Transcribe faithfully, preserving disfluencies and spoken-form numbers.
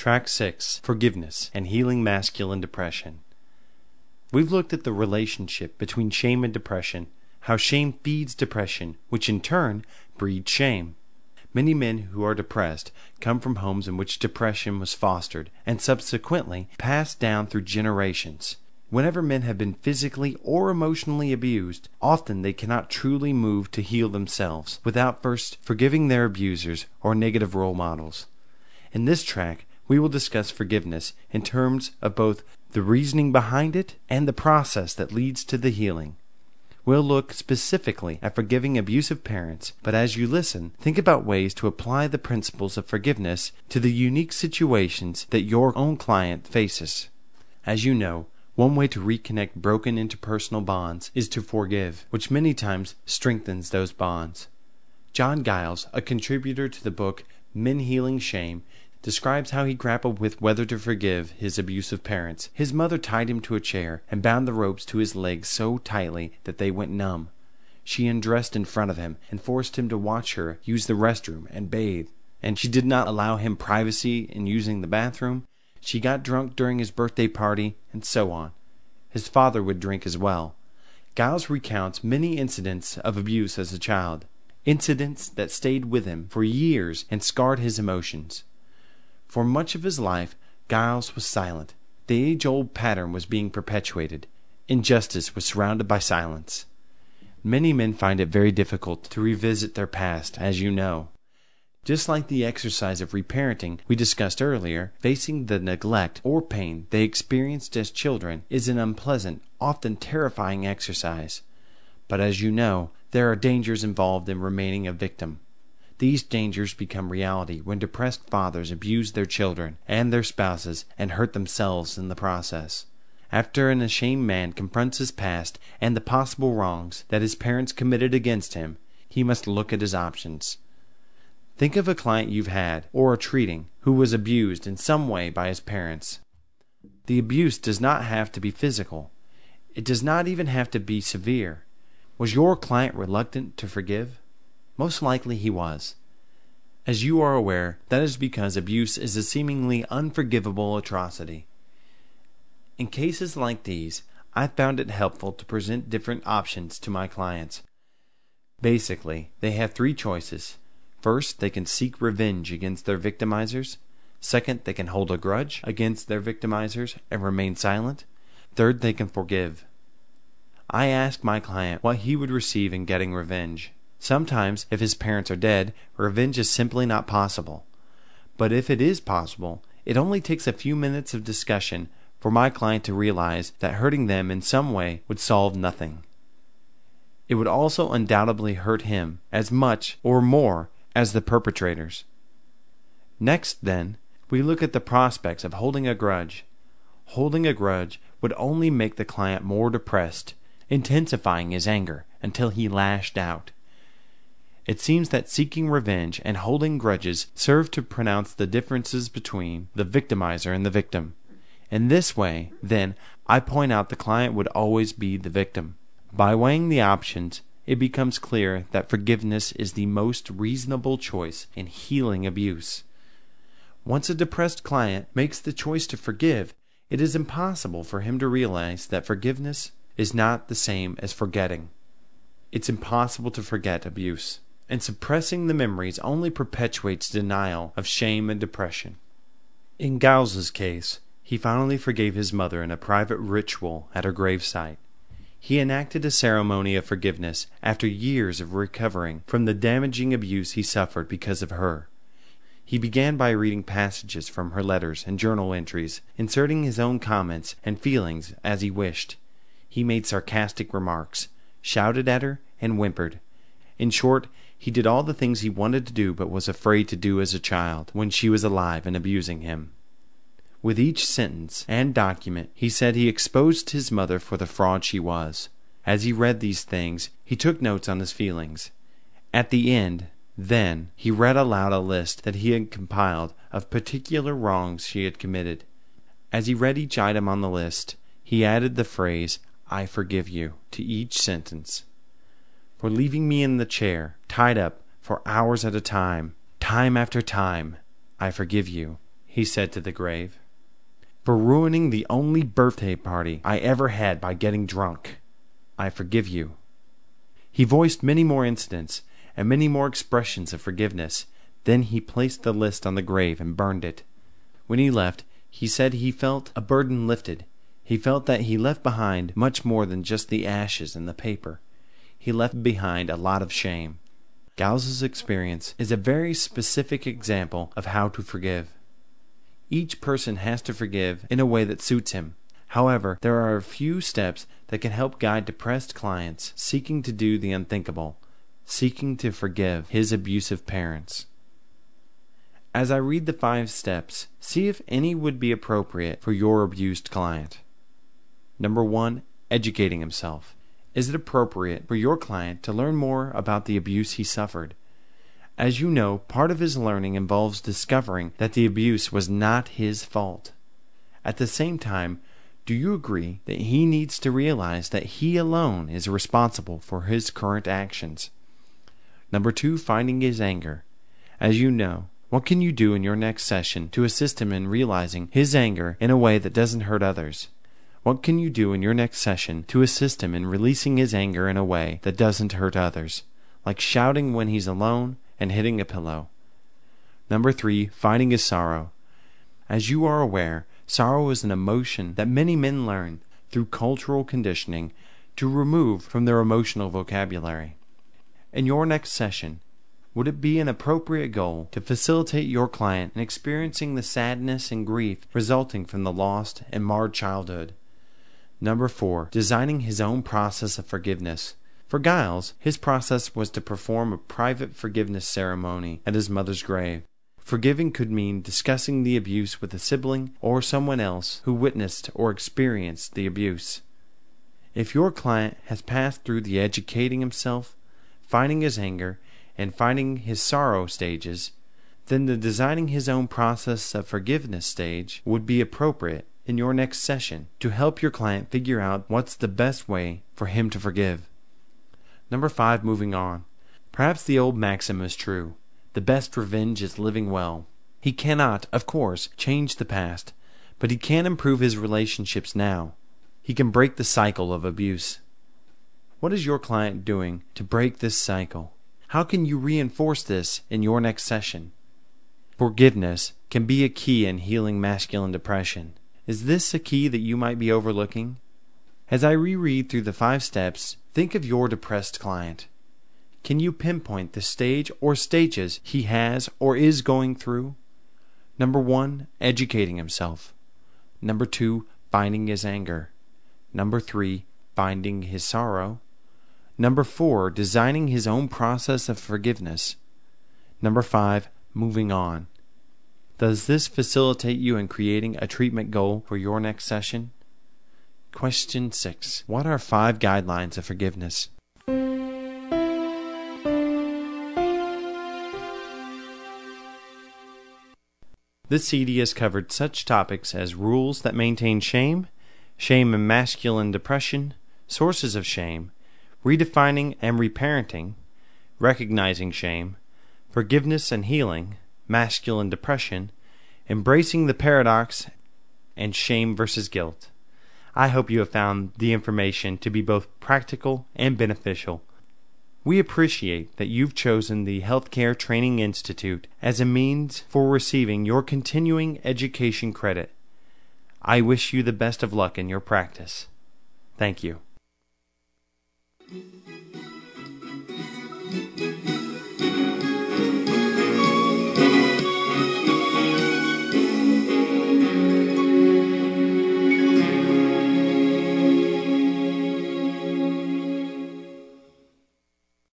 Track six, Forgiveness and Healing Masculine Depression. We've looked at the relationship between shame and depression, how shame feeds depression, which in turn breeds shame. Many men who are depressed come from homes in which depression was fostered and subsequently passed down through generations. Whenever men have been physically or emotionally abused, often they cannot truly move to heal themselves without first forgiving their abusers or negative role models. In this track, we will discuss forgiveness in terms of both the reasoning behind it and the process that leads to the healing. We'll look specifically at forgiving abusive parents, but as you listen, think about ways to apply the principles of forgiveness to the unique situations that your own client faces. As you know, one way to reconnect broken interpersonal bonds is to forgive, which many times strengthens those bonds. John Giles, a contributor to the book Men Healing Shame, describes how he grappled with whether to forgive his abusive parents. His mother tied him to a chair and bound the ropes to his legs so tightly that they went numb. She undressed in front of him and forced him to watch her use the restroom and bathe. And she did not allow him privacy in using the bathroom. She got drunk during his birthday party, and so on. His father would drink as well. Giles recounts many incidents of abuse as a child, incidents that stayed with him for years and scarred his emotions. For much of his life, Giles was silent. The age-old pattern was being perpetuated. Injustice was surrounded by silence. Many men find it very difficult to revisit their past, as you know. Just like the exercise of reparenting we discussed earlier, facing the neglect or pain they experienced as children is an unpleasant, often terrifying exercise. But as you know, there are dangers involved in remaining a victim. These dangers become reality when depressed fathers abuse their children and their spouses and hurt themselves in the process. After an ashamed man confronts his past and the possible wrongs that his parents committed against him, he must look at his options. Think of a client you've had, or are treating, who was abused in some way by his parents. The abuse does not have to be physical. It does not even have to be severe. Was your client reluctant to forgive? Most likely he was. As you are aware, that is because abuse is a seemingly unforgivable atrocity. In cases like these, I found it helpful to present different options to my clients. Basically, they have three choices. First, they can seek revenge against their victimizers. Second, they can hold a grudge against their victimizers and remain silent. Third, they can forgive. I ask my client what he would receive in getting revenge. Sometimes, if his parents are dead, revenge is simply not possible. But if it is possible, it only takes a few minutes of discussion for my client to realize that hurting them in some way would solve nothing. It would also undoubtedly hurt him as much or more as the perpetrators. Next, then, we look at the prospects of holding a grudge. Holding a grudge would only make the client more depressed, intensifying his anger until he lashed out. It seems that seeking revenge and holding grudges serve to pronounce the differences between the victimizer and the victim. In this way, then, I point out the client would always be the victim. By weighing the options, it becomes clear that forgiveness is the most reasonable choice in healing abuse. Once a depressed client makes the choice to forgive, it is impossible for him to realize that forgiveness is not the same as forgetting. It's impossible to forget abuse, and suppressing the memories only perpetuates denial of shame and depression. In Giles's case, he finally forgave his mother in a private ritual at her gravesite. He enacted a ceremony of forgiveness after years of recovering from the damaging abuse he suffered because of her. He began by reading passages from her letters and journal entries, inserting his own comments and feelings as he wished. He made sarcastic remarks, shouted at her, and whimpered. In short, he did all the things he wanted to do but was afraid to do as a child when she was alive and abusing him. With each sentence and document, he said he exposed his mother for the fraud she was. As he read these things, he took notes on his feelings. At the end, then, he read aloud a list that he had compiled of particular wrongs she had committed. As he read each item on the list, he added the phrase, "I forgive you," to each sentence. For leaving me in the chair, tied up, for hours at a time, time after time, I forgive you, he said to the grave, "for ruining the only birthday party I ever had by getting drunk. I forgive you." He voiced many more incidents and many more expressions of forgiveness. Then he placed the list on the grave and burned it. When he left, he said he felt a burden lifted. He felt that he left behind much more than just the ashes and the paper. He left behind a lot of shame. Gows's experience is a very specific example of how to forgive. Each person has to forgive in a way that suits him. However, there are a few steps that can help guide depressed clients seeking to do the unthinkable, seeking to forgive his abusive parents. As I read the five steps, see if any would be appropriate for your abused client. Number one, educating himself. Is it appropriate for your client to learn more about the abuse he suffered? As you know, part of his learning involves discovering that the abuse was not his fault. At the same time, do you agree that he needs to realize that he alone is responsible for his current actions? Number two, finding his anger. As you know, what can you do in your next session to assist him in realizing his anger in a way that doesn't hurt others? What can you do in your next session to assist him in releasing his anger in a way that doesn't hurt others, like shouting when he's alone and hitting a pillow? Number three, finding his sorrow. As you are aware, sorrow is an emotion that many men learn through cultural conditioning to remove from their emotional vocabulary. In your next session, would it be an appropriate goal to facilitate your client in experiencing the sadness and grief resulting from the lost and marred childhood? Number four, designing his own process of forgiveness. For Giles, his process was to perform a private forgiveness ceremony at his mother's grave. Forgiving could mean discussing the abuse with a sibling or someone else who witnessed or experienced the abuse. If your client has passed through the educating himself, finding his anger, and finding his sorrow stages, then the designing his own process of forgiveness stage would be appropriate in your next session to help your client figure out what's the best way for him to forgive. Number five, moving on. Perhaps the old maxim is true. The best revenge is living well. He cannot, of course, change the past, but he can improve his relationships now. He can break the cycle of abuse. What is your client doing to break this cycle? How can you reinforce this in your next session? Forgiveness can be a key in healing masculine depression. Is this a key that you might be overlooking? As I reread through the five steps, think of your depressed client. Can you pinpoint the stage or stages he has or is going through? Number one, educating himself. Number two, finding his anger. Number three, finding his sorrow. Number four, designing his own process of forgiveness. Number five, moving on. Does this facilitate you in creating a treatment goal for your next session? Question six. What are five guidelines of forgiveness? This C D has covered such topics as rules that maintain shame, shame and masculine depression, sources of shame, redefining and reparenting, recognizing shame, forgiveness and healing, masculine depression, embracing the paradox, and shame versus guilt. I hope you have found the information to be both practical and beneficial. We appreciate that you've chosen the Healthcare Training Institute as a means for receiving your continuing education credit. I wish you the best of luck in your practice. Thank you.